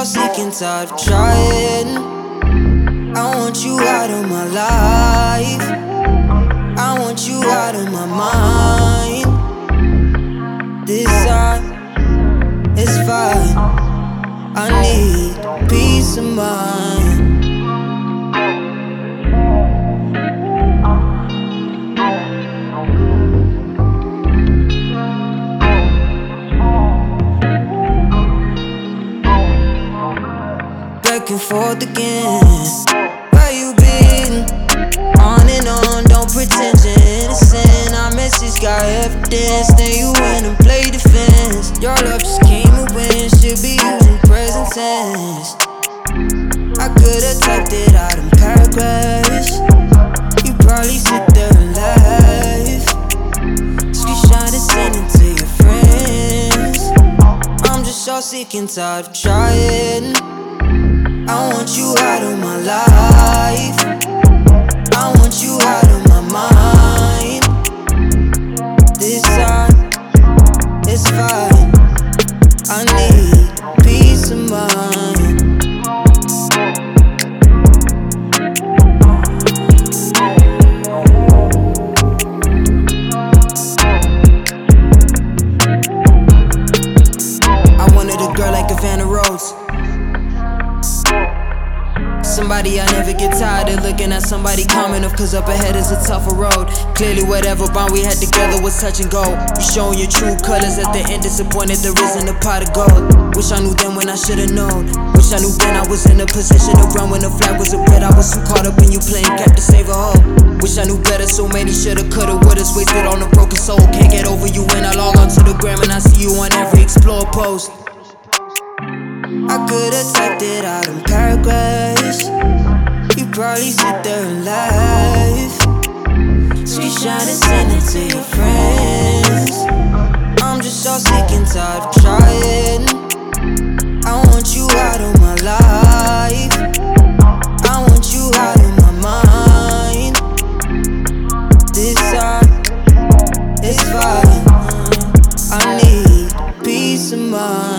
so sick and tired of trying. I want you out of my life. I want you out of my mind. This time is fine. I need peace of mind. Back and forth again. Where you been? On and on, don't pretend you're innocent. Our message got evidence. Then you went and played defense. Your love just came and went. Should be using present tense. I could've typed it out in paragraphs. You probably sit there and laugh. Screenshot and send it to your friends. I'm just so sick and tired of trying. I want you out of my life. I want you out of my mind. This time, it's fine. I need peace of mind. I wanted a girl like Havana Rose. Somebody I never get tired of looking at, somebody common of, cause up ahead is a tougher road. Clearly whatever bond we had together was touch and go. You showing your true colors at the end, disappointed there isn't a pot of gold. Wish I knew then when I should've known. Wish I knew then I was in a position to run when the flag was up red. I was too caught up in you playing cap to save a hoe. Wish I knew better, so many shoulda, coulda, wouldas wasted on a broken soul. Can't get over you when I log onto the gram and I see you on every explore post. I could've typed it out in paragraphs. You probably sit there and laugh. Screenshot and send it to your friends. I'm just so sick and tired of trying. I want you out of my life. I want you out of my mind. This time, it's fine. I need peace of mind.